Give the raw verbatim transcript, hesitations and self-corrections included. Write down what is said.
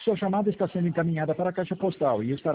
Sua chamada está sendo encaminhada para a caixa postal e estará